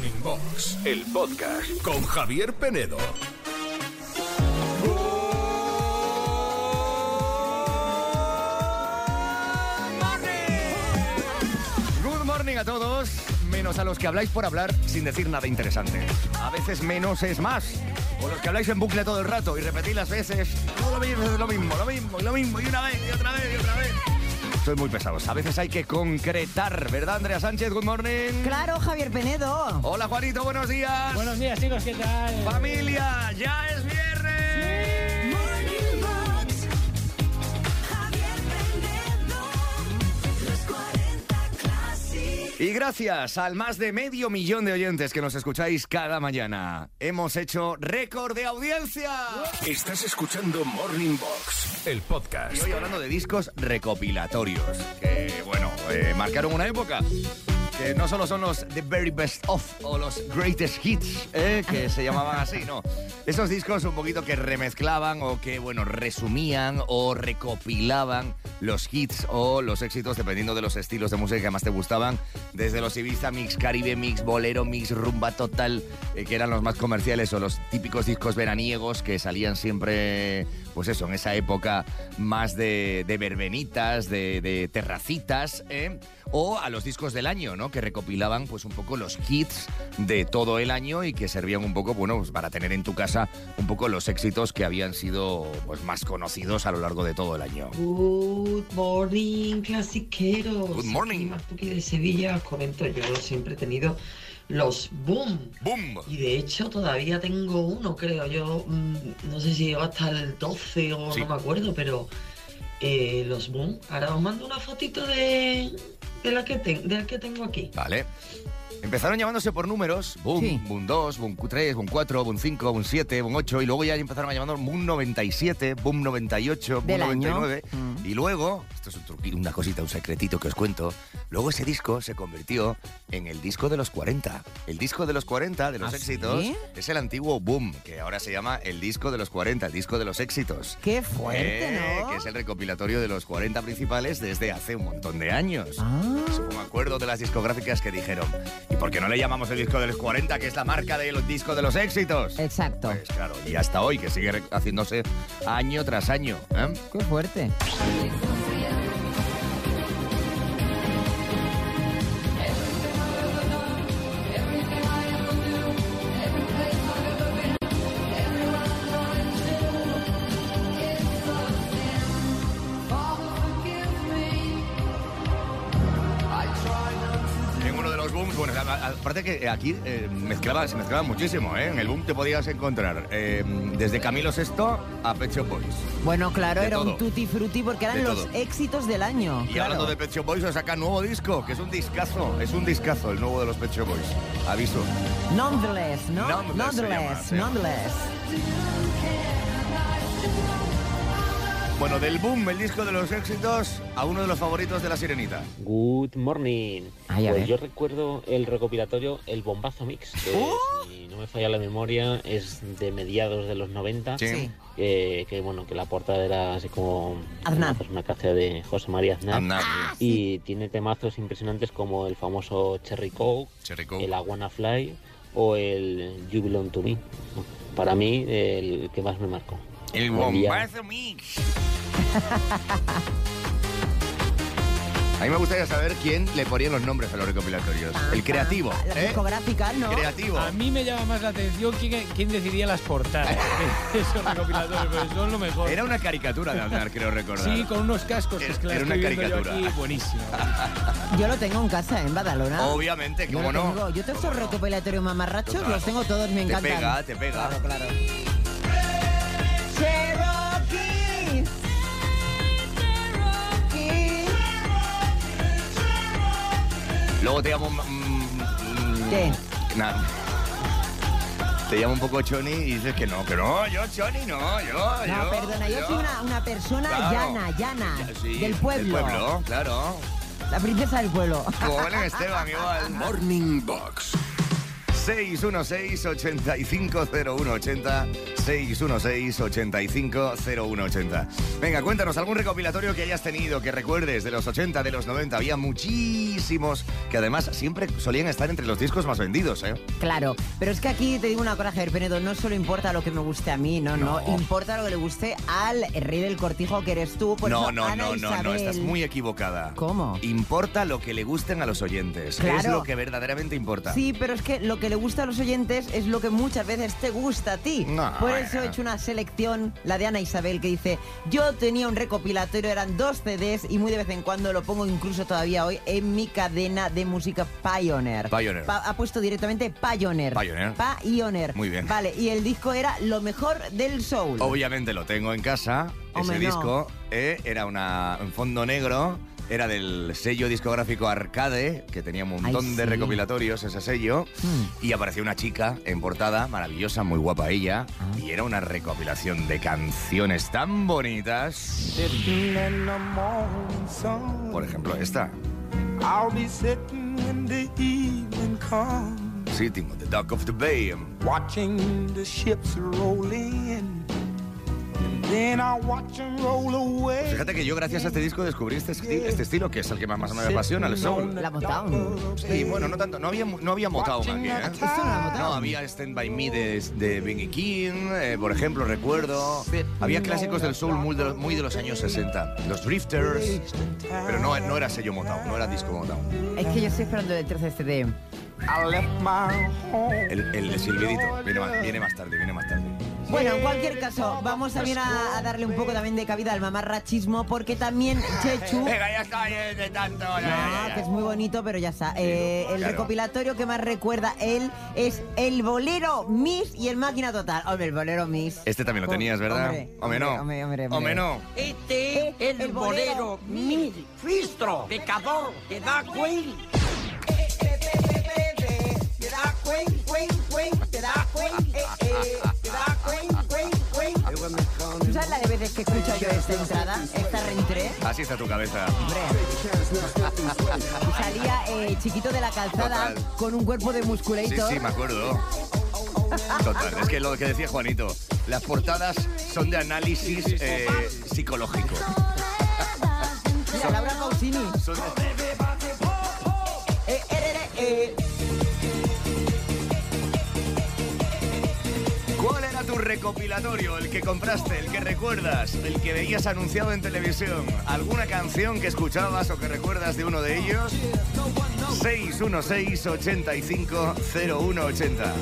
Morning Box, el podcast con Javier Penedo. Good morning a todos, menos a los que habláis por hablar sin decir nada interesante. A veces menos es más. O los que habláis en bucle todo el rato y repetís las veces todo lo mismo, y una vez, y otra vez, y otra vez. Sois muy pesados. A veces hay que concretar, ¿verdad, Andrea Sánchez? Good morning. Claro, Javier Penedo. Hola, Juanito, buenos días. Buenos días, chicos, ¿qué tal? Familia, ya es viernes. Morning Box, Javier Penedo, los 40 Classic. Y gracias al más de 500.000 de oyentes que nos escucháis cada mañana, hemos hecho récord de audiencia. Estás escuchando Morning Box, el podcast. Y hoy hablando de discos recopilatorios, que, bueno, marcaron una época. Que no solo son los The Very Best Of o los Greatest Hits, que se llamaban así, no. Esos discos un poquito que remezclaban o que, bueno, resumían o recopilaban los hits o los éxitos dependiendo de los estilos de música que más te gustaban, desde los Ibiza Mix, Caribe Mix, Bolero Mix, Rumba Total, que eran los más comerciales, o los típicos discos veraniegos que salían siempre, pues eso, en esa época más de verbenitas, de terracitas, o a los discos del año, ¿no? Que recopilaban pues un poco los hits de todo el año y que servían un poco, bueno, pues para tener en tu casa un poco los éxitos que habían sido pues más conocidos a lo largo de todo el año. Good morning, clasiqueros. Good morning. Martuki de Sevilla, os comento, yo siempre he tenido los Boom. ¡Boom! Y de hecho todavía tengo uno, creo. Yo no sé si llegó hasta el 12 o Sí. no me acuerdo, pero los Boom. Ahora os mando una fotito de la que tengo aquí. Vale. Empezaron llamándose por números, Boom, Sí. Boom 2, Boom 3, Boom 4, Boom 5, Boom 7, Boom 8, y luego ya empezaron a llamarnos Boom 97, Boom 98, Boom Del año. 99, y luego, esto es un truquito, una cosita, un secretito que os cuento, luego ese disco se convirtió en el disco de los 40. El disco de los 40, de los ¿Ah, éxitos, sí? es el antiguo Boom, que ahora se llama el disco de los 40, el disco de los éxitos. Qué fuerte, ¿no? Que es el recopilatorio de los 40 principales desde hace un montón de años. Ah. Me acuerdo de las discográficas que dijeron, ¿y por qué no le llamamos el disco de los 40, que es la marca del disco de los éxitos? Exacto. Pues claro, y hasta hoy, que sigue haciéndose año tras año. Qué fuerte. En uno de los booms, bueno, aparte que aquí se mezclaba muchísimo, ¿eh? En el boom te podías encontrar desde Camilo VI a Pet Shop Boys. Bueno, claro, De era todo. un tutti frutti porque eran De los todo. éxitos del año. Y claro. hablando de Pet Shop Boys, se saca nuevo disco, que es un discazo el nuevo de los Pet Shop Boys. Aviso. Nonetheless, ¿no? Nonetheless se llama, sí. Nonetheless. Bueno, del boom, el disco de los éxitos, a uno de los favoritos de La Sirenita. Good morning. Ay, a Pues ver. yo recuerdo el recopilatorio El Bombazo Mix, que si no me falla la memoria es de mediados de los 90. Sí. Que bueno, que la portada era así como Aznar. una persona que hacía de José María Aznar. Aznar, Y tiene temazos impresionantes como el famoso Cherry Coke, Cherry Coke. el I Wanna Fly o el You Belong to Me. Para mí, el que más me marcó. El Buen día. Bombazo Mix. A mí me gustaría saber quién le ponía los nombres a los recopilatorios. El creativo, La ¿eh? discográfica, ¿no? Creativo. A mí me llama más la atención quién decidía las portadas de esos recopilatorios, porque son lo mejor. Era una caricatura de Aznar, creo recordar. Sí, con unos cascos, que es que la Era estoy una viendo yo caricatura. aquí, buenísimo. Yo lo tengo en casa, en Badalona. Obviamente, Yo ¿cómo lo no? tengo. Yo todos esos ¿Cómo no? recopilatorios mamarrachos Claro. los tengo todos, me encantan. Te pega. Claro, claro. Cherokee. Luego te llamo... ¿Qué? Nada. Te llamo un poco Choni y dices que no, yo Choni no, No, perdona, yo soy una persona Claro. llana, Sí, del pueblo. Del pueblo, claro. La princesa del pueblo. Como Belén Esteban, igual. Morning Box. 616-850180. 616-850180. Venga, cuéntanos algún recopilatorio que hayas tenido, que recuerdes de los 80, de los 90. Había muchísimos que además siempre solían estar entre los discos más vendidos, ¿eh? Claro, pero es que aquí te digo una cosa, Javier Penedo, no solo importa lo que me guste a mí, no, importa lo que le guste al rey del cortijo que eres tú. Por eso, Ana Isabel... estás muy equivocada. ¿Cómo? Importa lo que le gusten a los oyentes, Claro. es lo que verdaderamente importa. Sí, pero es que lo que le gusta a los oyentes es lo que muchas veces te gusta a ti. No, Por eso he hecho una selección, la de Ana Isabel, que dice: yo tenía un recopilatorio, eran 2 CDs y muy de vez en cuando lo pongo incluso todavía hoy en mi cadena de música Pioneer. Pioneer. Ha puesto directamente Pioneer. Pioneer. Muy bien. Vale, y el disco era lo mejor del soul. Obviamente lo tengo en casa, Hombre, ese no. disco, era un fondo negro, era del sello discográfico Arcade, que tenía un montón Ay, de sí. recopilatorios, ese sello, y apareció una chica en portada, maravillosa, muy guapa ella, y era una recopilación de canciones tan bonitas. Por ejemplo, esta. I'll be sitting when the evening comes, Sitting on the Dock of the Bay. watching the ships roll in, and then I'll watch them roll away. Fíjate que yo gracias a este disco descubrí este estilo, que es el que más me apasiona, el soul. La Motown. Sí, bueno, no tanto, no había Motown aquí, ¿eh? Esto no era Motown. No, había Stand By Me de Benny King, por ejemplo, recuerdo. Había clásicos del soul muy de los años 60. Los Drifters, pero no era sello Motown, no era disco Motown. Es que yo estoy esperando el 13 CD. I left my home. El silbidito viene más tarde. Bueno, en cualquier caso, vamos también a darle un poco también de cabida al mamarrachismo, porque también Chechu... Venga, ya está, de tanto. No, que es muy bonito, pero ya está. El claro. recopilatorio que más recuerda él es el Bolero Miss y el Máquina Total. Hombre, el Bolero Miss. Este también lo tenías, ¿verdad? Hombre, no. Hombre. No. Este es el bolero mi fistro, pecador, que da Queen. Te da ¿Tú sabes la de veces que escucho yo esta entrada? Esta reentré. Así está tu cabeza. Hombre. Salía Chiquito de la Calzada Total. con un cuerpo de musculator. Sí, me acuerdo. Total, es que lo que decía Juanito, las portadas son de análisis psicológico. Mira, Laura Pausini. Son de- ¿Cuál era tu recopilatorio? El que compraste, el que recuerdas, el que veías anunciado en televisión. ¿Alguna canción que escuchabas o que recuerdas de uno de ellos? 616-850180.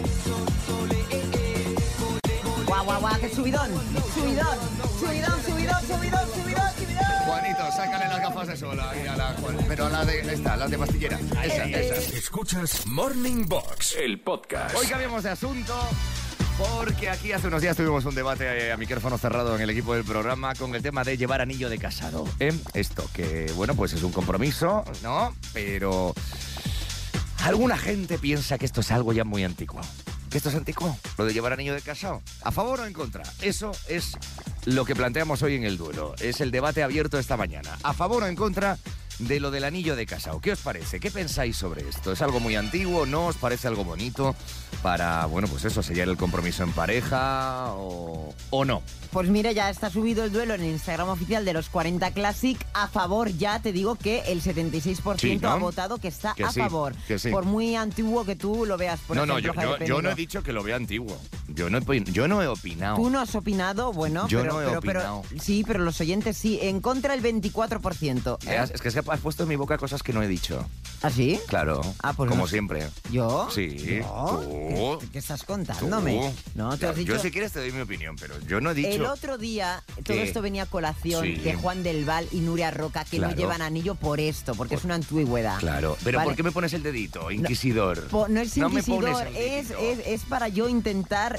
Guau, qué subidón. Subidón. Juanito, sácale las gafas de sol ahí a la Juan. Pero a la de esta, las de pastillera. Esas. Escuchas Morning Box, el podcast. Hoy cambiamos de asunto porque aquí hace unos días tuvimos un debate a micrófono cerrado en el equipo del programa con el tema de llevar anillo de casado. Esto que, bueno, pues es un compromiso, ¿no? Pero alguna gente piensa que esto es algo ya muy antiguo. ¿Que esto es antiguo? Lo de llevar anillo de casado. ¿A favor o en contra? Eso es lo que planteamos hoy en el duelo. Es el debate abierto esta mañana. ¿A favor o en contra de lo del anillo de casado? ¿Qué os parece? ¿Qué pensáis sobre esto? ¿Es algo muy antiguo? ¿No os parece algo bonito para, bueno, pues eso, sellar el compromiso en pareja o no? Pues mira, ya está subido el duelo en el Instagram oficial de los 40 Classic. A favor, ya te digo que el 76% Sí, ¿no? ha votado que está Que a sí, favor. que sí. Por muy antiguo que tú lo veas, por ejemplo, Javier yo Penedo. no he dicho que lo vea antiguo. Yo no he opinado. Tú no has opinado, bueno, Yo pero, no he pero- opinado. sí, pero los oyentes sí. En contra el 24%. Es que has puesto en mi boca cosas que no he dicho. ¿Ah, sí? Claro, Ah, pues como no sé. siempre. ¿Yo? Sí, ¿Yo? tú. ¿Qué estás contándome? Tú. No, te Ya, has dicho... Yo si quieres te doy mi opinión, pero yo no he dicho... El otro día, todo ¿Qué? esto venía a colación Sí. de Juan del Val y Nuria Roca, que Claro. no llevan anillo por esto, porque es una antigüedad. Claro, pero Vale. ¿por qué me pones el dedito, inquisidor? No es No me inquisidor, pones el dedito. es para yo intentar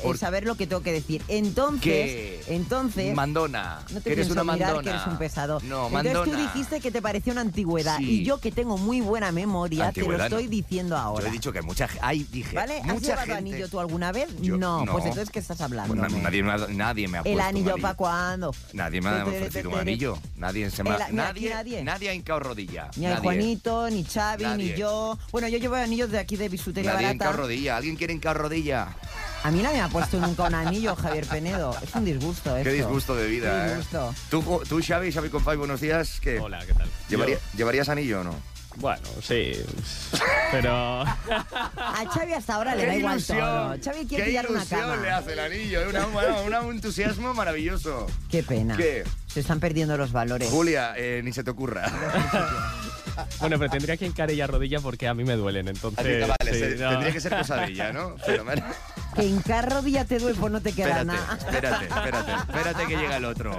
saber lo que tengo que decir. Entonces... Mandona. No te Que eres pienso una mirar, mandona. que eres un pesado. No, Entonces tú mandona. dijiste que te pareció una antigüedad. Sí. Y yo, que tengo muy buena memoria, te lo Antigüedad, estoy no. diciendo ahora. Yo he dicho que mucha gente... Ay, dije, ¿Vale? ¿Has mucha llevado gente... anillo tú alguna vez? Yo- no, no. pues entonces, ¿qué estás hablando? Pues nadie me ha puesto ¿El un anillo para cuándo? Nadie me ha ofrecido un anillo. Nadie se me ha... Mira, aquí nadie. Nadie ha hincado rodilla. Ni el Nadie. Juanito, ni Xavi, Nadie. ni yo. Bueno, yo llevo anillos de aquí de bisutería Nadie ha barata. hincado rodilla. ¿Alguien quiere hincar rodilla? A mí nadie me ha puesto nunca un anillo, Javier Penedo. Es un disgusto esto. Qué disgusto de vida, Qué disgusto. Tú, Xavi Compay, buenos días. ¿Qué? Hola, ¿qué tal? ¿Llevarías anillo o no? Bueno, sí, pero... A Xavi hasta ahora le da igual todo. Xavi quiere pillar una cama. le hace el anillo. Un entusiasmo maravilloso. Qué pena. ¿Qué? Se están perdiendo los valores. Julia, ni se te ocurra. Bueno, pero tendría que hincar ella rodilla porque a mí me duelen, entonces... Vale, sí, no. tendría que ser cosa de ella, ¿no? Fenomenal. Que hincar rodilla te duele, pues no te queda nada. Espérate que llega el otro.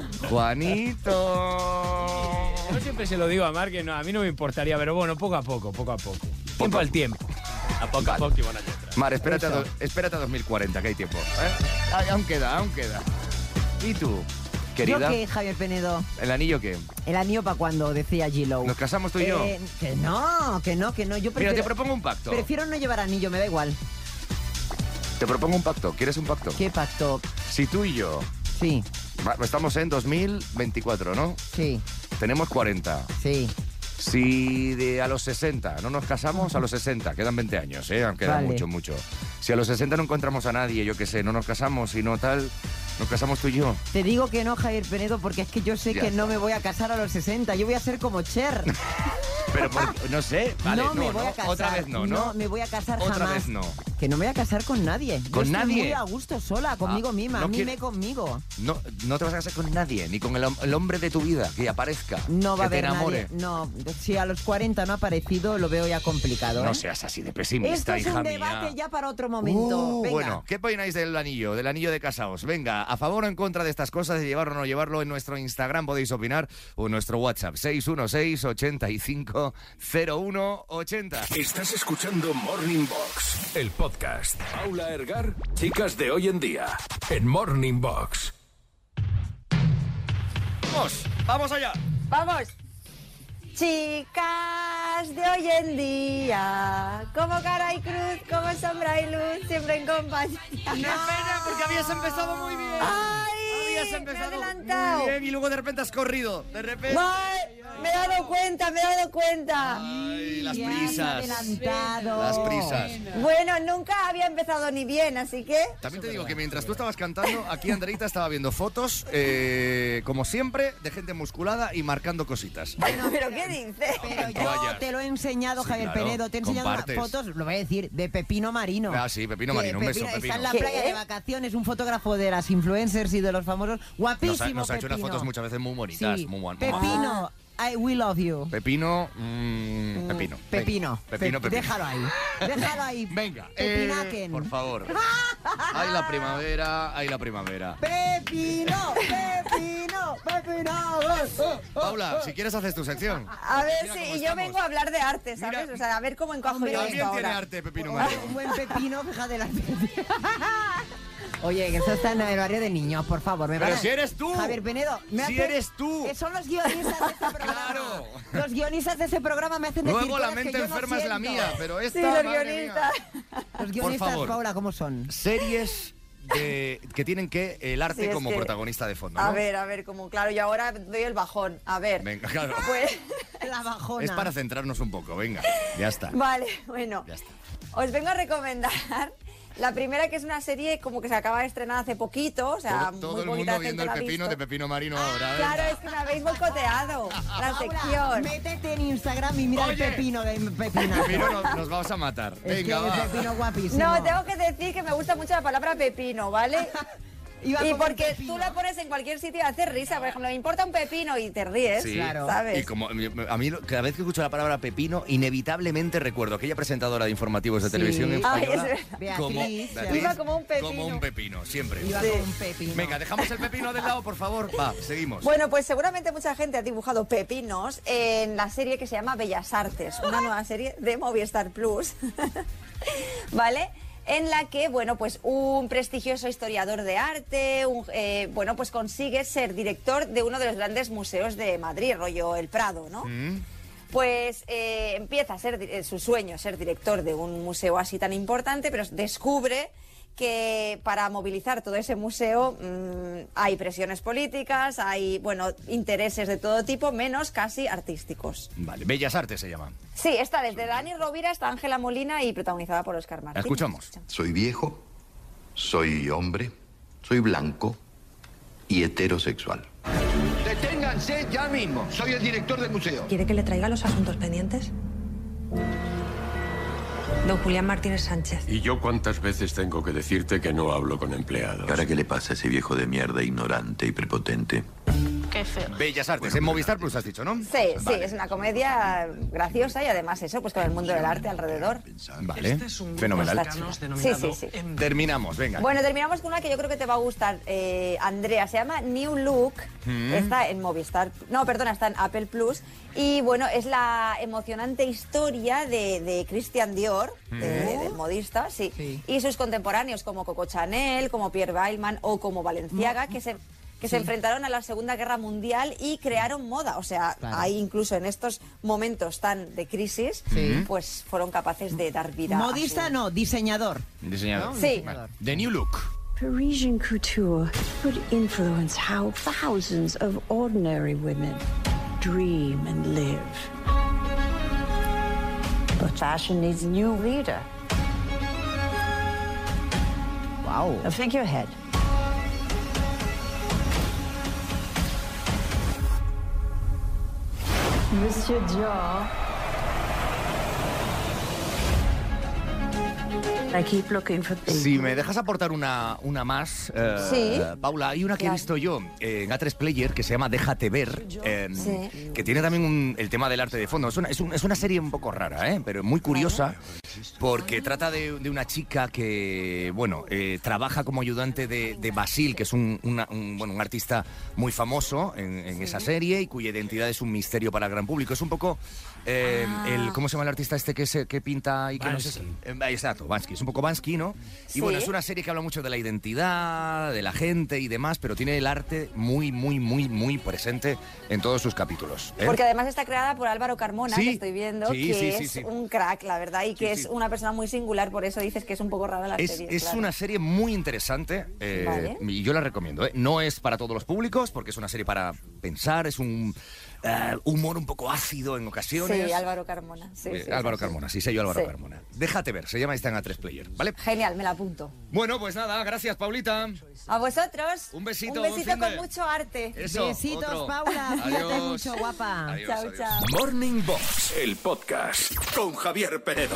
Juanito. Yo siempre se lo digo a Mar que no, a mí no me importaría, pero bueno, poco a poco. Tiempo al tiempo. A poco a poco y buena letra. Mar, espérate a 2040, que hay tiempo. Aún queda. ¿Y tú, querida? ¿Yo qué, Javier Penedo? ¿El anillo qué? ¿El anillo para cuando? Decía G-Lo. ¿Nos casamos tú y yo? Que no. Yo prefiero, Mira, te propongo un pacto. prefiero no llevar anillo, me da igual. Te propongo un pacto. ¿Quieres un pacto? ¿Qué pacto? Si tú y yo... Sí, Estamos en 2024, ¿no? sí, Tenemos 40. sí. Si a los 60 no nos casamos, a los 60, quedan 20 años, queda Vale. mucho. Si a los 60 no encontramos a nadie, yo qué sé, no nos casamos y no tal, nos casamos tú y yo. Te digo que no, Javier Penedo, porque es que yo sé Ya que está. no me voy a casar a los 60. Yo voy a ser como Cher. Pero no sé, vale, no me voy a casar. Otra vez no. No me voy a casar jamás. Otra vez no. Que no me voy a casar con nadie. ¿Con yo nadie? Estoy muy a gusto sola, conmigo misma. no Mime quiere- conmigo. No te vas a casar con nadie, ni con el hombre de tu vida, que aparezca, No va a que te haber enamore. nadie. No, si a los 40 no ha aparecido, lo veo ya complicado. No seas así de pesimista, Esto es hija un mía. debate ya para otro momento. Venga. Bueno, ¿qué opináis del anillo de casados? Venga, a favor o en contra de estas cosas, de llevarlo o no llevarlo, en nuestro Instagram podéis opinar, o en nuestro WhatsApp, 616-850180. Estás escuchando Morning Box, el podcast. Paula Ergar, chicas de hoy en día, en Morning Box. ¡Vamos allá! ¡Vamos! Chicas de hoy en día, como cara y cruz, como sombra y luz, siempre en compañía. ¡Qué pena! Porque habías empezado muy bien. ¡Ay! Habías me he empezado adelantado. muy bien y luego de repente has corrido. De repente... ¡Ay! Me he dado cuenta. Ay, las Ya has prisas. adelantado. Las prisas. Bueno, nunca había empezado ni bien, así que... También te digo que mientras tú estabas cantando, aquí Andreita estaba viendo fotos, como siempre, de gente musculada y marcando cositas. ¿Pero qué dices? Pero yo Toallas. te lo he enseñado, Sí, Javier claro, Penedo. Te he enseñado compartes. unas fotos, lo voy a decir, de Pepino Marino. Ah, sí, Pepino Que Marino, un beso, Está Pepino. en la ¿Qué? playa de vacaciones, un fotógrafo de las influencers y de los famosos. Guapísimo, Nos ha hecho unas Pepino. fotos muchas veces muy bonitas. Sí. Muy buenas. Pepino, I will love you. Pepino. Pepino. Pepino. Déjalo ahí. Déjalo ahí. Venga, Pepinaken. por favor. Hay la primavera. Pepino. Paula, si quieres haces tu sección. A ver, Mira sí, cómo y yo estamos. vengo a hablar de arte, ¿sabes? Mira. O sea, a ver cómo encajo yo También esto tiene ahora. arte, Pepino Marino. Un buen pepino, fíjate la Oye, que eso está en el barrio de niños, por favor. Pero si eres tú. Javier Penedo. Si eres tú. Son los guionistas de este programa. Claro. Los guionistas de ese programa me hacen decir Luego la cosas que mente yo no enferma es la siento. mía, pero esta, Sí, los madre guionistas. mía. Los guionistas, favor. Paula, ¿cómo son? Series que tienen el arte Sí, es como que- protagonista de fondo, ¿no? A ver, como claro, yo ahora doy el bajón. A ver. Venga, claro. Pues, La bajona. Es para centrarnos un poco, venga. Ya está. vale, bueno. Ya está. Os vengo a recomendar la primera, que es una serie como que se acaba de estrenar hace poquito. O sea, Todo muy el poquita mundo gente viendo el la ha pepino visto. de Pepino Marino ahora. Claro, venga. es que me habéis boicoteado la sección. Métete en Instagram y mira Oye. el pepino de Pepina. Pepino nos vamos a matar. Es Venga, que va. el pepino guapísimo. No, tengo que decir que me gusta mucho la palabra pepino, ¿vale? Iba Y como un porque pepino. tú la pones en cualquier sitio y hace risa. Por ejemplo, me importa un pepino y te ríes, Sí, Claro. ¿sabes? Y como a mí cada vez que escucho la palabra pepino, inevitablemente recuerdo aquella presentadora de informativos de Sí. televisión Ay, española es verdad. como Beatriz. Iba como un pepino. como un pepino, siempre. Iba Sí. como un pepino. Venga, dejamos el pepino del lado, por favor. Va, seguimos. Bueno, pues seguramente mucha gente ha dibujado pepinos en la serie que se llama Bellas Artes, una nueva serie de Movistar Plus. ¿Vale? en la que, bueno, pues un prestigioso historiador de arte, bueno, pues consigue ser director de uno de los grandes museos de Madrid, rollo El Prado, ¿no? Pues empieza a ser su sueño, ser director de un museo así tan importante, pero descubre que para movilizar todo ese museo hay presiones políticas, hay, bueno, intereses de todo tipo, menos casi artísticos. Vale, Bellas Artes se llama. Sí, está desde Dani Rovira hasta Ángela Molina y protagonizada por Óscar Martín. Escuchamos. Soy viejo, soy hombre, soy blanco y heterosexual. Deténganse ya mismo. Soy el director del museo. ¿Quiere que le traiga los asuntos pendientes? Don Julián Martínez Sánchez. ¿Y yo cuántas veces tengo que decirte que no hablo con empleados? ¿Y ahora qué le pasa a ese viejo de mierda ignorante y prepotente? Qué feo. Bellas Artes, en Movistar Plus has dicho, ¿no? Sí, sí, es una comedia graciosa y además eso, pues con el mundo del arte alrededor. Vale, fenomenal. Sí, sí, sí. Terminamos, venga. Bueno, terminamos con una que yo creo que te va a gustar, Andrea. Se llama New Look. Está en Movistar. No, perdona, está en Apple Plus. Y bueno, es la emocionante historia de Christian Dior, del modista, sí. Y sus contemporáneos como Coco Chanel, como Pierre Balmain o como Balenciaga, que se enfrentaron a la Segunda Guerra Mundial y crearon moda. O sea, ahí incluso en estos momentos tan de crisis, pues fueron capaces de dar vida. Modista no, diseñador. Diseñador. ¿No? Sí. Vale. The New Look. Parisian couture could influence how thousands of ordinary women dream and live. But fashion needs a new leader. Wow. A figurehead. Monsieur Dior. I keep looking for things. Si me dejas aportar una más, Sí. Paula, hay una que he visto yo en A3 Player que se llama Déjate Ver, que tiene también el tema del arte de fondo. Es una serie un poco rara, pero muy curiosa, porque trata de una chica que, bueno, trabaja como ayudante de Basil, que es un artista muy famoso en esa serie y cuya identidad es un misterio para el gran público. Es un poco ¿cómo se llama el artista este que pinta y que no sé? Exacto, Bansky. Es un poco Bansky, ¿no? Y bueno, es una serie que habla mucho de la identidad, de la gente y demás, pero tiene el arte muy, muy, muy, muy presente en todos sus capítulos. Porque además está creada por Álvaro Carmona, que estoy viendo, que es sí. un crack, la verdad, y que es una persona muy singular, por eso dices que es un poco rara la serie. Es claro. una serie muy interesante, Vale. y yo la recomiendo. No es para todos los públicos, porque es una serie para pensar, es un humor un poco ácido en ocasiones. Sí, Álvaro Carmona. Sí, Álvaro Carmona, sí, sello Álvaro Carmona. Déjate Ver, se llama esta en A3 Player, ¿vale? Genial, me la apunto. Bueno, pues nada, gracias, Paulita. A vosotros. Un besito, Un besito buen fin con de- mucho arte. Eso, Besitos, otro. Paula. Cuídate Adiós. mucho, guapa. Adiós, Chao, adiós. chao. Morning Box, el podcast con Javier Penedo.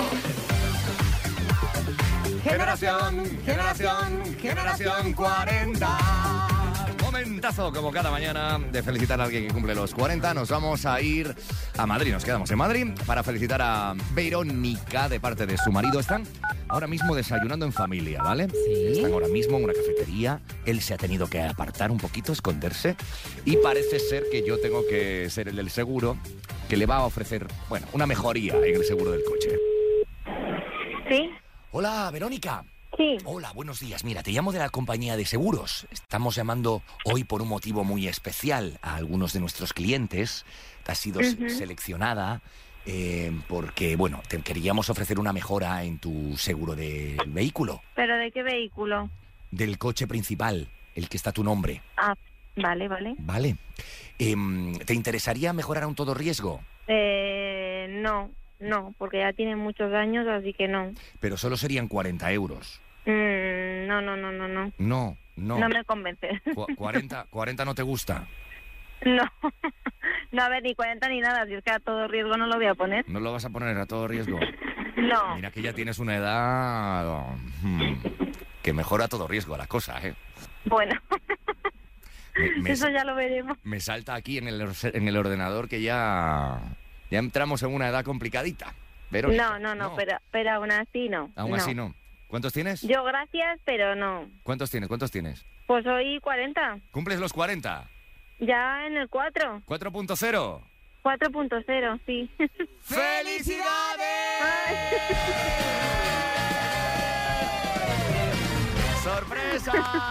Generación 40. Momentazo, como cada mañana, de felicitar a alguien que cumple los 40. Nos vamos a ir a Madrid, nos quedamos en Madrid para felicitar a Verónica de parte de su marido. Están ahora mismo desayunando en familia, ¿vale? Están ahora mismo en una cafetería. Él se ha tenido que apartar un poquito, esconderse. Y parece ser que yo tengo que ser el del seguro que le va a ofrecer, bueno, una mejoría en el seguro del coche. Sí. Hola, Verónica. Sí. Hola, buenos días. Mira, te llamo de la compañía de seguros. Estamos llamando hoy por un motivo muy especial a algunos de nuestros clientes. Has sido seleccionada porque, bueno, te queríamos ofrecer una mejora en tu seguro del vehículo, ¿Pero de qué vehículo? del coche principal, el que está a tu nombre. Ah, vale, vale. ¿Vale? ¿Te interesaría mejorar a un todo riesgo? No, porque ya tiene muchos años, así que no. Pero solo serían 40 euros. No. No. No me convence. 40 no te gusta. No, a ver, ni 40 ni nada, si es que a todo riesgo no lo voy a poner. ¿No lo vas a poner a todo riesgo? No. Mira que ya tienes una edad que mejora todo riesgo la cosa, ¿eh? Bueno, Me eso ya lo veremos. me salta aquí en el ordenador que ya entramos en una edad complicadita. Pero No, pero aún así no. aún así no. ¿Cuántos tienes? Yo gracias, pero no. ¿Cuántos tienes? Pues hoy 40. ¿Cumples los 40? Ya en el 4. 4.0. 4.0, sí. mesa!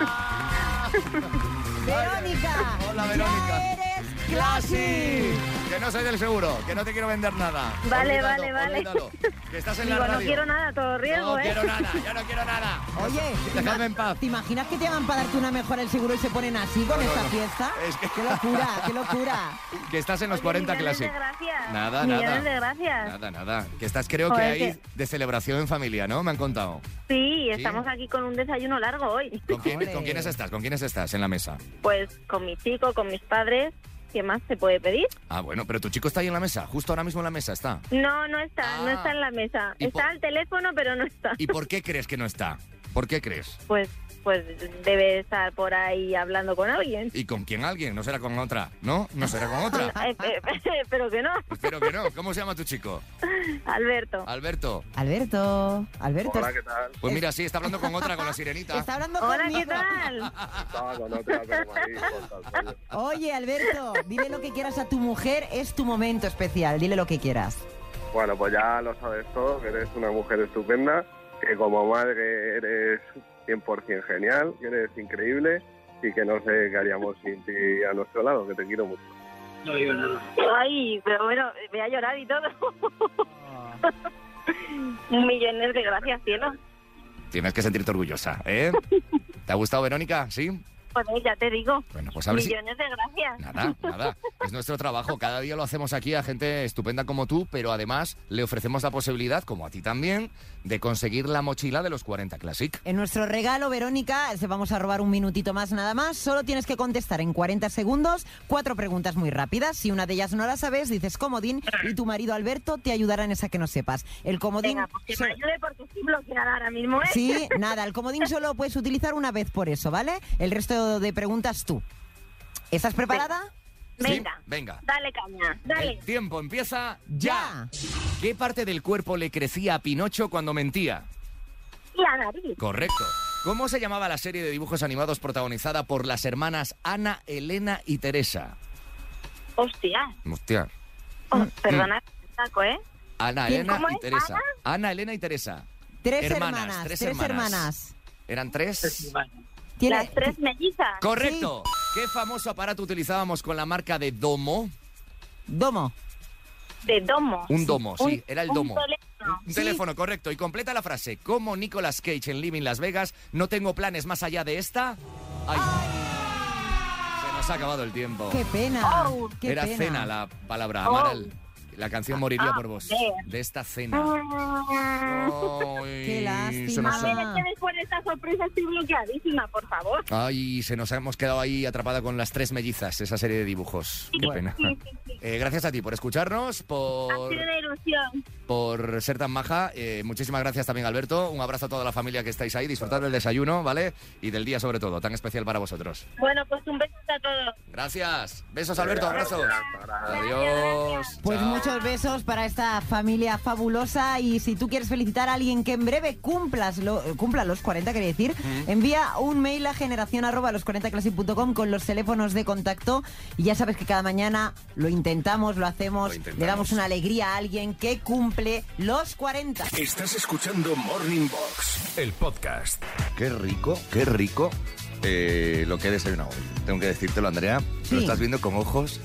Verónica. Hola, Verónica. Ya eres Classy. Que no soy del seguro, que no te quiero vender nada. Vale, Olvídalo, vale. olvídalo, que estás en la Digo, radio. no quiero nada, todo riesgo, No ¿eh? quiero nada, yo no quiero nada. Oye, Dejadme en paz. ¿te imaginas que te llaman para darte una mejora el seguro y se ponen así con esta fiesta? Es que- ¡Qué locura, qué locura! Que estás en los 40 Millones Classic. de gracias. Nada, Millones nada. de gracias. Nada. Que estás, creo Joder, que ahí de celebración en familia, ¿no? Me han contado. Sí, estamos aquí con un desayuno largo hoy. ¿Con quiénes estás? ¿Con quiénes estás en la mesa? Pues con mi chico, con mis padres. ¿Qué más se puede pedir? Ah, bueno, pero tu chico está ahí en la mesa. Justo ahora mismo en la mesa está. No está, no está en la mesa. ¿Y Está al teléfono, pero no está. ¿Y por qué crees que no está? ¿Por qué crees? Pues debe estar por ahí hablando con alguien. ¿Y con quién alguien? ¿No será con otra? ¿No? ¿No será con otra? Pero que no. Espero que no. ¿Cómo se llama tu chico? Alberto. Alberto. Alberto. Hola, ¿qué tal? Pues mira, sí, está hablando con otra, con la sirenita. Está hablando Hola, conmigo. ¿qué tal? Estaba con otra, pero ahí, coño. Oye, Alberto, dile lo que quieras a tu mujer, es tu momento especial, dile lo que quieras. Bueno, pues ya lo sabes todo, que eres una mujer estupenda, que como madre eres 100% genial, que eres increíble y que no sé qué haríamos sin ti a nuestro lado, que te quiero mucho. No digo nada. Ay, pero bueno, voy a llorar y todo. Millones de gracias, cielo. Tienes que sentirte orgullosa, ¿eh? ¿Te ha gustado, Verónica? ¿Sí? Pues ya te digo. Bueno, pues a ver si... Millones de gracias. Nada. Es nuestro trabajo. Cada día lo hacemos aquí a gente estupenda como tú, pero además le ofrecemos la posibilidad, como a ti también, de conseguir la mochila de los 40 Classic. En nuestro regalo, Verónica, se vamos a robar un minutito más nada más. Solo tienes que contestar en 40 segundos 4 preguntas muy rápidas. Si una de ellas no la sabes, dices comodín y tu marido Alberto te ayudará en esa que no sepas. El comodín... Venga, pues que me ayude porque estoy bloqueada ahora mismo, ¿eh? Sí, nada, el comodín solo puedes utilizar una vez por eso, ¿vale? El resto de preguntas tú. ¿Estás preparada? Venga. Sí, venga. Dale caña, dale. El tiempo empieza ya. ¿Qué parte del cuerpo le crecía a Pinocho cuando mentía? La nariz. Correcto. ¿Cómo se llamaba la serie de dibujos animados protagonizada por las hermanas Ana, Elena y Teresa? Hostia. Hostia. Perdona, saco, ¿eh? Ana, ¿Quién, Elena cómo y es? Teresa. Ana, Elena y Teresa. Tres Tres hermanas. ¿Eran tres? Las tres mellizas. Correcto. ¿Qué famoso aparato utilizábamos con la marca de Domo? Domo. De domo. Un domo, sí, era el domo. Un teléfono. Un teléfono, correcto. Y completa la frase. Como Nicolas Cage en Living Las Vegas, no tengo planes más allá de esta... ¡Ay! Se nos ha acabado el tiempo. ¡Qué pena! ¡Qué Era pena! cena la palabra. Amaral. La canción moriría por vos. De esta cena. ¡Qué lástima! se nos A ver, es que después de esta sorpresa estoy bloqueadísima, por favor. Ay, se nos hemos quedado ahí atrapada con las tres mellizas, esa serie de dibujos. Qué pena. Gracias a ti por escucharnos, Ha sido una ilusión. por ser tan maja. Muchísimas gracias también, Alberto. Un abrazo a toda la familia que estáis ahí. Disfrutad del desayuno, ¿vale? Y del día sobre todo, tan especial para vosotros. Bueno, pues un beso a todos. Gracias. Besos, Alberto. Abrazos. Adiós. Pues Chao. muchos besos para esta familia fabulosa y si tú quieres felicitar a alguien que en breve cumpla los 40, quería decir, envía un mail a generacion@los40classic.com con los teléfonos de contacto y ya sabes que cada mañana lo intentamos, lo hacemos, le damos una alegría a alguien que cumple los 40. Estás escuchando Morning Box, el podcast. Qué rico, qué rico lo que he desayunado hoy. Tengo que decírtelo, Andrea. Sí. Lo estás viendo con ojos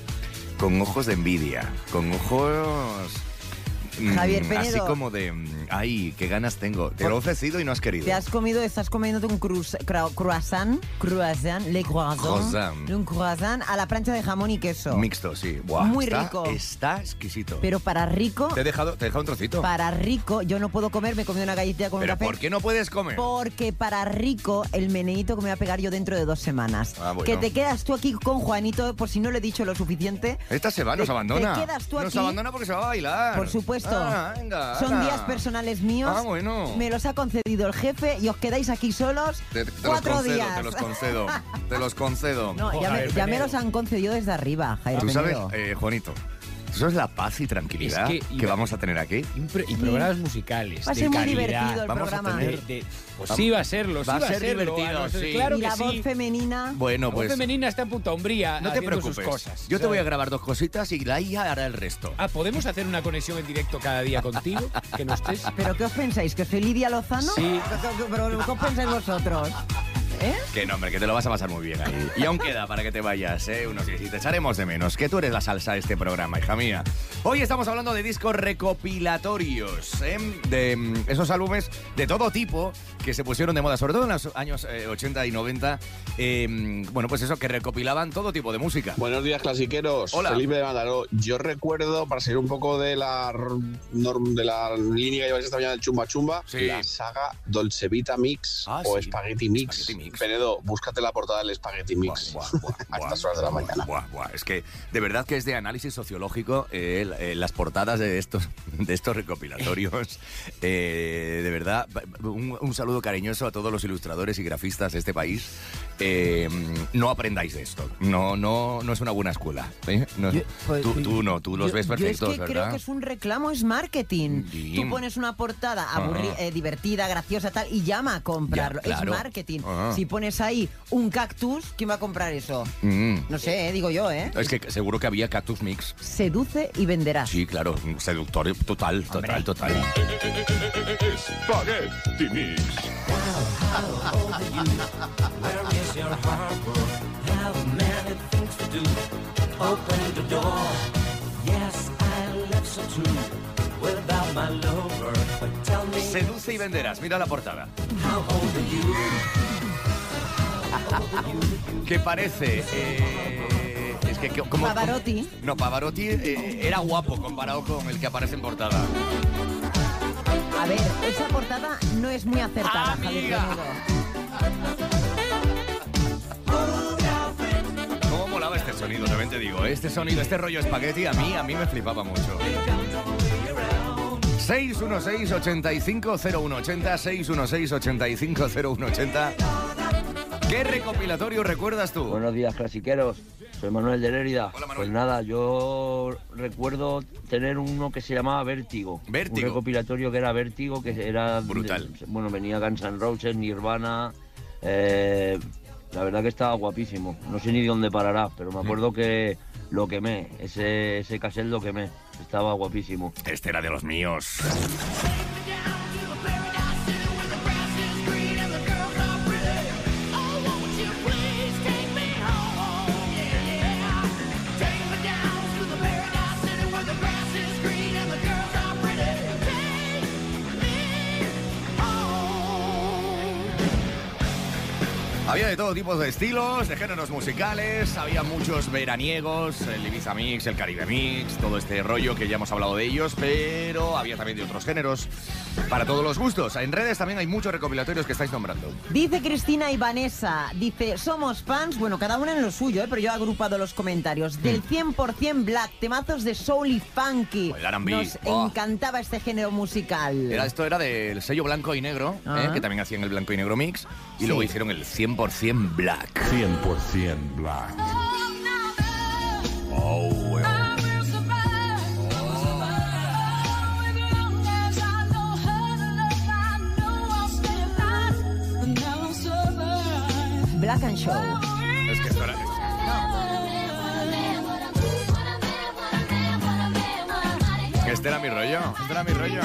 de envidia, con ojos... Javier Penedo. Así como de... Ay, qué ganas tengo. Te lo he ofrecido y no has querido. Estás comiéndote un croissant, le croissant, un croissant a la plancha de jamón y queso. Mixto, sí. Buah, Muy está, rico. Está exquisito. Pero para rico, Te he dejado un trocito. para rico, yo no puedo comer, me he comido una galletita con ¿Pero un café. por qué no puedes comer? Porque para rico, el meneíto que me voy a pegar yo dentro de 2 semanas. Ah, bueno. Que te quedas tú aquí con Juanito, por si no le he dicho lo suficiente. Esta se va, nos Te- abandona. te quedas tú Nos aquí. abandona porque se va a bailar. Por supuesto. Ah, venga, Son ala. días personales míos. Ah, bueno. Me los ha concedido el jefe y os quedáis aquí solos Te los 4 concedo, días. te los concedo. Te los concedo. No, ya me los han concedido desde arriba, Javier Tú sabes, Penedo. Juanito, ¿tú sabes la paz y tranquilidad Es que vamos a tener aquí? Y programas musicales. Va a de ser muy calidad. divertido el Vamos a programa. tener- Pues sí, va a serlo. Va a sí ser serlo, divertido, no sé, sí. Claro y que la voz sí. femenina. Bueno, La voz pues femenina está en Punta Umbría no te haciendo preocupes. sus cosas. Yo te voy a ¿sabes? grabar 2 cositas y la IA hará el resto. Ah, ¿podemos hacer una conexión en directo cada día contigo? Que no estés. ¿Pero qué os pensáis? ¿Que soy Lidia Lozano? Sí. ¿Pero qué os pensáis vosotros? Que no, hombre, que te lo vas a pasar muy bien ahí. Y aún queda para que te vayas, unos días. Y te echaremos de menos, que tú eres la salsa de este programa, hija mía. Hoy estamos hablando de discos recopilatorios, de esos álbumes de todo tipo que se pusieron de moda, sobre todo en los años 80 y 90. Bueno, pues eso, que recopilaban todo tipo de música. Buenos días, clasiqueros. Hola. Felipe de Mataró. Yo recuerdo, para seguir un poco de la línea que lleváis esta mañana del Chumba Chumba, Sí. la saga Dolce Vita Mix o sí. Spaghetti Mix. Penedo, búscate la portada del Spaghetti Mix a estas horas de la mañana. Es que de verdad que es de análisis sociológico las portadas de estos recopilatorios. De verdad, un saludo cariñoso a todos los ilustradores y grafistas de este país. No aprendáis de esto. No es una buena escuela. No, tú los ves perfectos, yo es que ¿verdad? creo que es un reclamo, es marketing. Sí. Tú pones una portada divertida, graciosa, tal, y llama a comprarlo. Ya, claro. Es marketing. Ajá. Si pones ahí un cactus, ¿quién va a comprar eso? No sé, digo yo, Es que seguro que había Cactus Mix. Seduce y venderás. Sí, claro, un seductor total. Spaghetti Mix. Where is your harbor? Have many things to do. Open the door. Yes, I love so true. Without my lover, but tell me. Seduce y venderás, mira la portada. How old are you? ¿Qué parece? Es que como Pavarotti. No, Pavarotti era guapo comparado con el que aparece en portada. A ver, esa portada no es muy acertada, Javier Penedo. ¿Cómo molaba este sonido? También te digo, este sonido, este rollo espagueti a mí me flipaba mucho. 616-850180, 616-850180. ¿Qué recopilatorio recuerdas tú? Buenos días, clasiqueros. Soy Manuel de Lérida. Hola, Manuel. Pues nada, yo recuerdo tener uno que se llamaba Vértigo. Vértigo. Un recopilatorio que era Vértigo, que era... Brutal. Bueno, venía Guns N' Roses, Nirvana... la verdad que estaba guapísimo. No sé ni de dónde parará, pero me acuerdo que lo quemé. Ese cassette lo quemé. Estaba guapísimo. Este era de los míos. Había de todo tipo de estilos, de géneros musicales, había muchos veraniegos, el Ibiza Mix, el Caribe Mix, todo este rollo que ya hemos hablado de ellos, pero había también de otros géneros para todos los gustos. En redes también hay muchos recopilatorios que estáis nombrando. Dice Cristina y Vanessa, dice, somos fans, bueno, cada una en lo suyo, pero yo he agrupado los comentarios, del 100% Black, temazos de soul y funky. El R&B. Nos encantaba este género musical. Esto era del sello Blanco y Negro, que también hacían el Blanco y Negro Mix, y luego hicieron el 100% Black. 100% Black. Black and Show. Es que esto era... Este era mi rollo.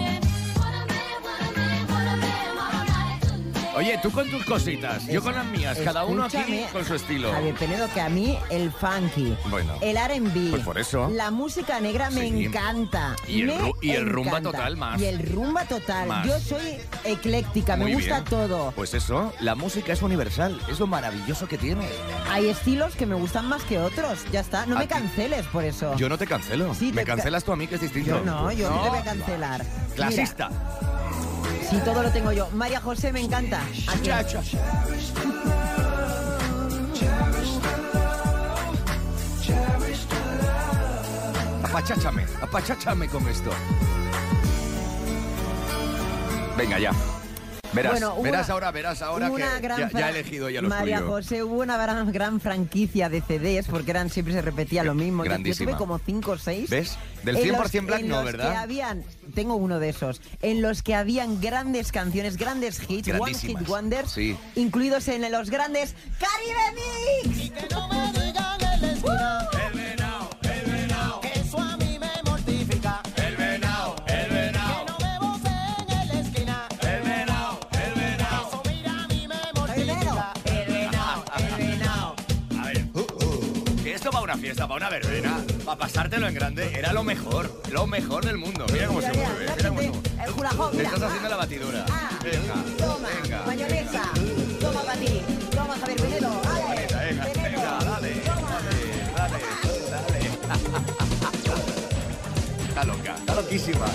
Oye, tú con tus cositas, yo con las mías, cada uno aquí Escúchame, con su estilo. Javier Penedo, que a mí el funky, Bueno, el R&B, pues por eso. la música negra me Sí. encanta. Y el rumba encanta. total más. Y el rumba total. Más. Yo soy ecléctica, Muy me gusta bien. todo. Pues eso, la música es universal, es lo maravilloso que tiene. Hay estilos que me gustan más que otros, ya está. No ¿A me ti? canceles por eso. Yo no te cancelo, Sí, me te cancelas tú a mí, que es distinto. Yo no te voy a cancelar. Clasista. Si todo lo tengo yo. María José me encanta. ¿A quién? Apacháchame con esto. Venga, ya. Verás, Bueno, verás ahora que una gran ya he elegido ya los María tuyos. José, hubo una gran franquicia de CDs, porque siempre se repetía lo mismo. Yo Grandísima. tuve como 5 o 6. ¿Ves? Del 100% Black no, ¿verdad? Tengo uno de esos, en los que habían grandes canciones, grandes hits, One Grandísimas. Hit Wonders, Sí. incluidos en los grandes Caribe Mix. Que eso a mí me mortifica. El venao. Que no me voceen en la esquina. El venao. Eso mira a mí me mortifica. fiesta, para una verbena, para pasártelo en grande, era lo mejor del mundo. Mira cómo se mueve, mira cómo se mueve. El jurajón, Te mira. estás haciendo la batidora. Venga, Toma, venga. mayonesa. Toma para ti. Toma, Javier Penedo. Venga, dale. Está loca, está loquísima.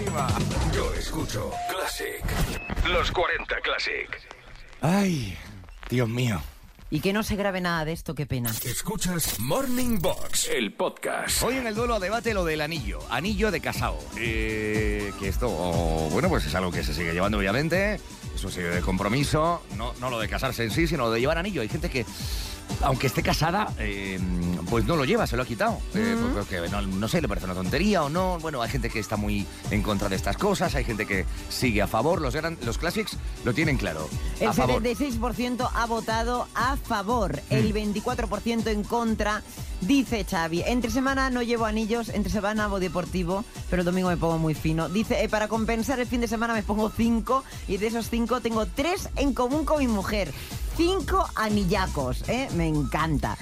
Yo escucho Classic. Los 40 Classic. Ay, Dios mío. Y que no se grabe nada de esto, qué pena. Escuchas Morning Box, el podcast. Hoy en el duelo a debate lo del anillo de casado. Que esto, bueno, pues es algo que se sigue llevando obviamente, es un sello de compromiso, no lo de casarse en sí, sino lo de llevar anillo. Hay gente que, aunque esté casada, pues no lo lleva, se lo ha quitado. Porque no sé, le parece una tontería o no. Bueno, hay gente que está muy en contra de estas cosas, hay gente que sigue a favor. Los Classics lo tienen claro. El a favor. 76% ha votado a favor, el 24% en contra. Dice Xavi, entre semana no llevo anillos, entre semana hago deportivo, pero el domingo me pongo muy fino. Dice, para compensar el fin de semana me pongo 5 y de esos 5 tengo 3 en común con mi mujer. 5 anillacos, me encanta.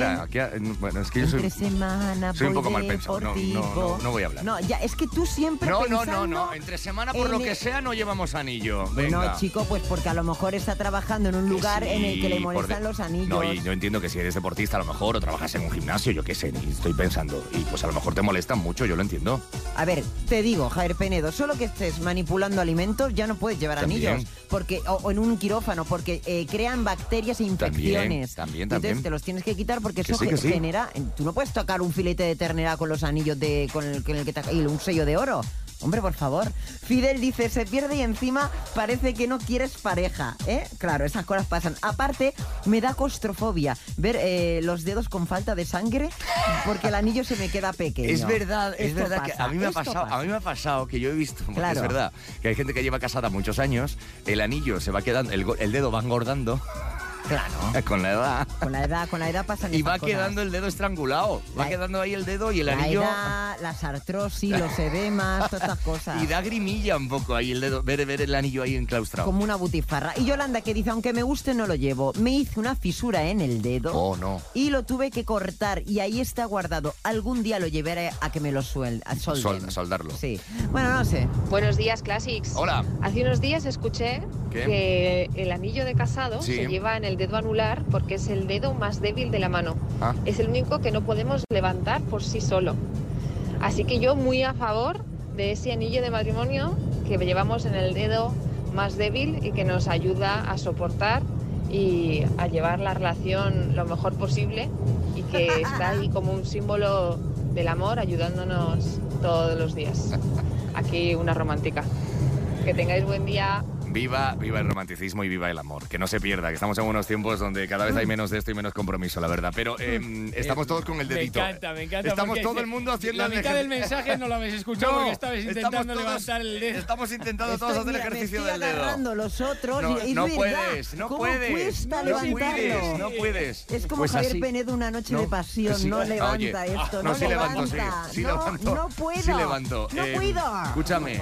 Bueno, es que yo soy... Entre semana soy un poco mal deportivo. pensado. No voy a hablar. No, ya, es que tú siempre pensando... No. Entre semana, por lo que sea, no llevamos anillo. Bueno, Venga. chico, pues porque a lo mejor está trabajando en un lugar en el que le molestan los anillos. No, y yo entiendo que si eres deportista a lo mejor, o trabajas en un gimnasio, yo qué sé, ni estoy pensando. Y pues a lo mejor te molestan mucho, yo lo entiendo. A ver, te digo, Javier Penedo, solo que estés manipulando alimentos ya no puedes llevar También. anillos. Porque, o en un quirófano, porque crean bacterias e infecciones. También. Entonces te los tienes que quitar porque Que eso sí, que sí. genera... Tú no puedes tocar un filete de ternera con los anillos con el que te... y un sello de oro. Hombre, por favor. Fidel dice, se pierde y encima parece que no quieres pareja, ¿eh? Claro, esas cosas pasan. Aparte, me da claustrofobia ver los dedos con falta de sangre porque el anillo se me queda pequeño. Es verdad Esto que pasa, a mí me ha esto pasado, pasa. a mí me ha pasado que yo he visto, porque Claro. es verdad, que hay gente que lleva casada muchos años, el anillo se va quedando, el dedo va engordando. Claro. Con la edad. Con la edad pasan Y estas va cosas. quedando el dedo estrangulado. Va quedando ahí el dedo y el anillo. La edad, las artrosis, los edemas, todas estas cosas. Y da grimilla un poco ahí el dedo, ver el anillo ahí enclaustrado. Como una butifarra. Y Yolanda que dice, aunque me guste no lo llevo. Me hice una fisura en el dedo. Oh, no. Y lo tuve que cortar y ahí está guardado. Algún día lo llevaré a que me lo solden. Soldarlo. Sí. Bueno, no sé. Buenos días, Classics. Hola. Hace unos días escuché ¿Qué? que el anillo de casado Sí. se lleva en el dedo anular porque es el dedo más débil de la mano. Ah. Es el único que no podemos levantar por sí solo. Así que yo muy a favor de ese anillo de matrimonio que llevamos en el dedo más débil y que nos ayuda a soportar y a llevar la relación lo mejor posible y que está ahí como un símbolo del amor ayudándonos todos los días. Aquí una romántica. Que tengáis buen día. Viva el romanticismo y viva el amor. Que no se pierda, que estamos en unos tiempos donde cada vez hay menos de esto y menos compromiso, la verdad. Pero estamos todos con el dedito. Me encanta. Estamos porque todo el mundo haciendo la mitad del mensaje no lo habéis escuchado porque estabais intentando levantar el dedo. Estamos intentando todos hacer ejercicio del dedo. Agarrando los otros No, y es no verdad. puedes, no ¿Cómo puedes. cuesta No levantarlo? no puedes. Es como Pues Javier así. Penedo, una noche No, de pasión. sí. No levanta Oye, esto, no, no sí levanto, levanta. sí no, levanto. no puedo. Sí levanto. No puedo. Escúchame.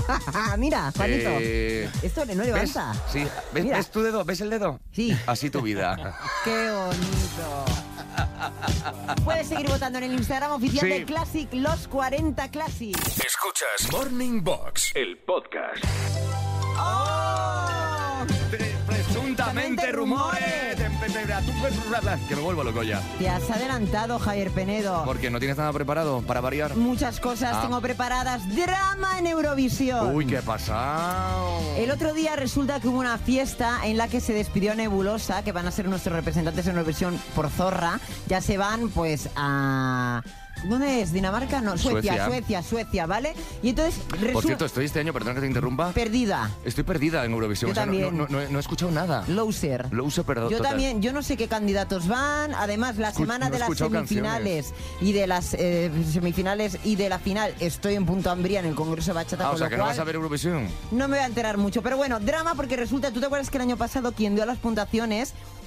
Mira, Juanito. Esto no levanta. ¿Ves? Sí. ¿Ves tu dedo? ¿Ves el dedo? Sí. Así tu vida. Qué bonito. Puedes seguir votando en el Instagram oficial Sí. de Classic, los 40 Classic. Escuchas Morning Box, el podcast. Presuntamente rumores. Que me vuelvo loco ya. Te has adelantado, Javier Penedo. Porque no tienes nada preparado para variar. Muchas cosas tengo preparadas. Drama en Eurovisión. Uy, ¿qué ha pasado? El otro día resulta que hubo una fiesta en la que se despidió Nebulosa, que van a ser nuestros representantes en Eurovisión por zorra. Ya se van, pues, a... ¿Dónde es? ¿Dinamarca? No, Suecia, ¿vale? Y entonces Por cierto, estoy este año, perdón que te interrumpa. Perdida. Estoy perdida en Eurovisión. Yo también. No he escuchado nada. Loser. Perdón. Yo total. también, yo no sé qué candidatos van. Además, la semana no he de las escuchado semifinales y de las semifinales y de la final estoy en Punto Ambría en el Congreso de Bachata. O con sea, lo que no cual vas a ver Eurovisión. no me voy a enterar mucho. Pero bueno, drama porque resulta, ¿tú te acuerdas que el año pasado quien dio las puntuaciones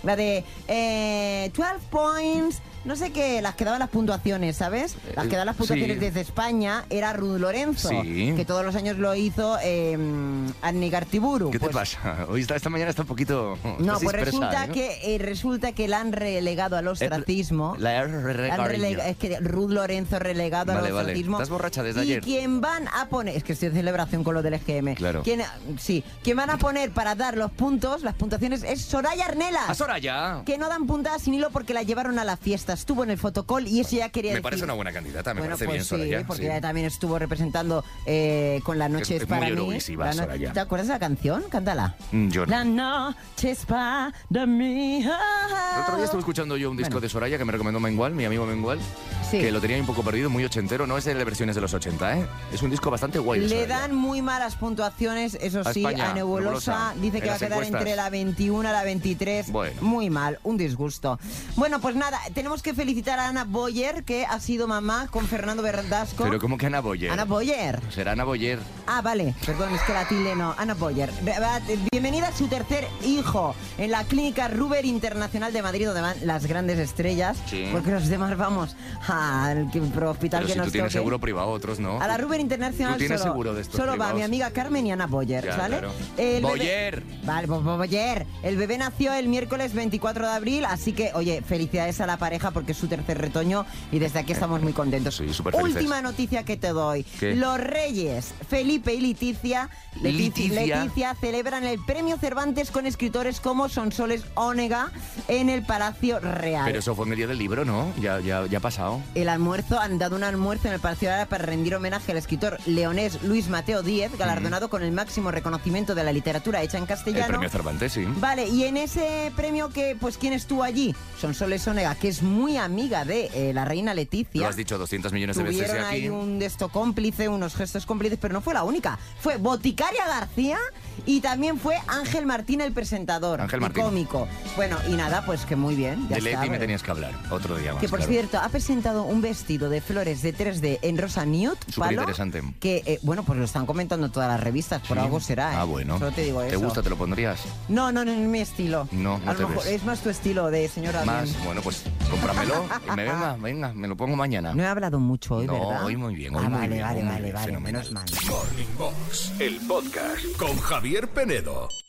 La de 12 points... No sé qué, las que daban las puntuaciones, ¿sabes? Las que daban las puntuaciones sí. desde España era Ruth Lorenzo, Sí. que todos los años lo hizo Annie Gartiburu. ¿Qué Pues, te pasa? Hoy esta mañana está un poquito... no, estás pues dispersa, resulta que la han relegado al ostracismo. La han relegado. Es que Ruth Lorenzo relegado al ostracismo. Estás borracha desde y ayer. quien van a poner... Es que estoy de celebración con lo del EGM. Claro. Quien van a poner para dar los puntos, las puntuaciones, es Soraya Arnelas. ¡A Soraya! Que no dan puntadas sin hilo porque la llevaron a la fiesta. Estuvo en el fotocall y eso ya quería Me decir... parece una buena candidata, me Bueno, parece pues bien, Soraya. Sí, porque sí. ella también estuvo representando con La noche es Es para muy mí. eurovisiva, Soraya. ¿Te acuerdas de la canción? Cántala. Yo no. La noche es para mí. El otro día estuve escuchando yo un disco de Soraya que me recomendó Mengual, mi amigo Mengual, Sí. que lo tenía un poco perdido, muy ochentero. No es de las versiones de los 80, ¿eh? Es un disco bastante guay de Le Soraya. dan muy malas puntuaciones, eso A sí, España, a Nebulosa. Dice en que va a las quedar encuestas. entre la 21 y la 23. Bueno. Muy mal, un disgusto. Bueno, pues nada, tenemos que felicitar a Ana Boyer, que ha sido mamá con Fernando Verdasco. Pero ¿cómo que Ana Boyer? Ana Boyer. Será Ana Boyer. Ah, vale, perdón, es que la tilde no. Ana Boyer. Bienvenida a su tercer hijo en la Clínica Ruber Internacional de Madrid, donde van las grandes estrellas. Sí. Porque los demás vamos al hospital Pero que si nos tú tienes toque. seguro privado, otros no. A la Ruber Internacional Tú tienes solo, seguro de estos solo va privados. mi amiga Carmen y Ana Boyer, Ya, ¿vale? claro. El bebé- Boyer. Vale, Boyer. El bebé nació el miércoles 24 de abril, así que, oye, felicidades a la pareja porque es su tercer retoño y desde aquí estamos muy contentos. Sí, súper felices. Última noticia que te doy. ¿Qué? Los reyes Felipe y Leticia celebran el Premio Cervantes con escritores como Sonsoles Ónega en el Palacio Real. Pero eso fue en el día del libro, ¿no? Ya ha pasado. El almuerzo, han dado un almuerzo en el Palacio Real para rendir homenaje al escritor leonés Luis Mateo Díez, galardonado con el máximo reconocimiento de la literatura hecha en El castellano. premio Cervantes, sí. Vale, y en ese premio, ¿quién estuvo allí? Sonsoles Ónega, que es muy amiga de la reina Leticia. Lo has dicho 200 millones de veces Tuvieron aquí. ahí un gesto cómplice, unos gestos cómplices, pero no fue la única. Fue Boticaria García y también fue Ángel Martín, el presentador. Ángel y Martín. cómico. Bueno, y nada, pues que muy bien. Ya De está, Leti me ¿vale? tenías que hablar otro día más. Que por claro. cierto, ha presentado un vestido de flores de 3D en rosa nude, Súper palo, interesante. que, bueno, pues lo están comentando todas las revistas, por Sí. algo será, ¿eh? Ah, bueno. Solo te digo ¿Te eso. gusta? ¿Te lo pondrías? No es mi estilo. No A te lo mejor ves. es más tu estilo de señora Más, bien. bueno, pues cómpramelo y venga, me lo pongo mañana. No he hablado mucho hoy, No, ¿verdad? hoy muy bien, hoy Ah, muy vale, bien, vale, muy vale, bien, vale, fenomenal. menos mal. Morning Box, el podcast con Javier Penedo.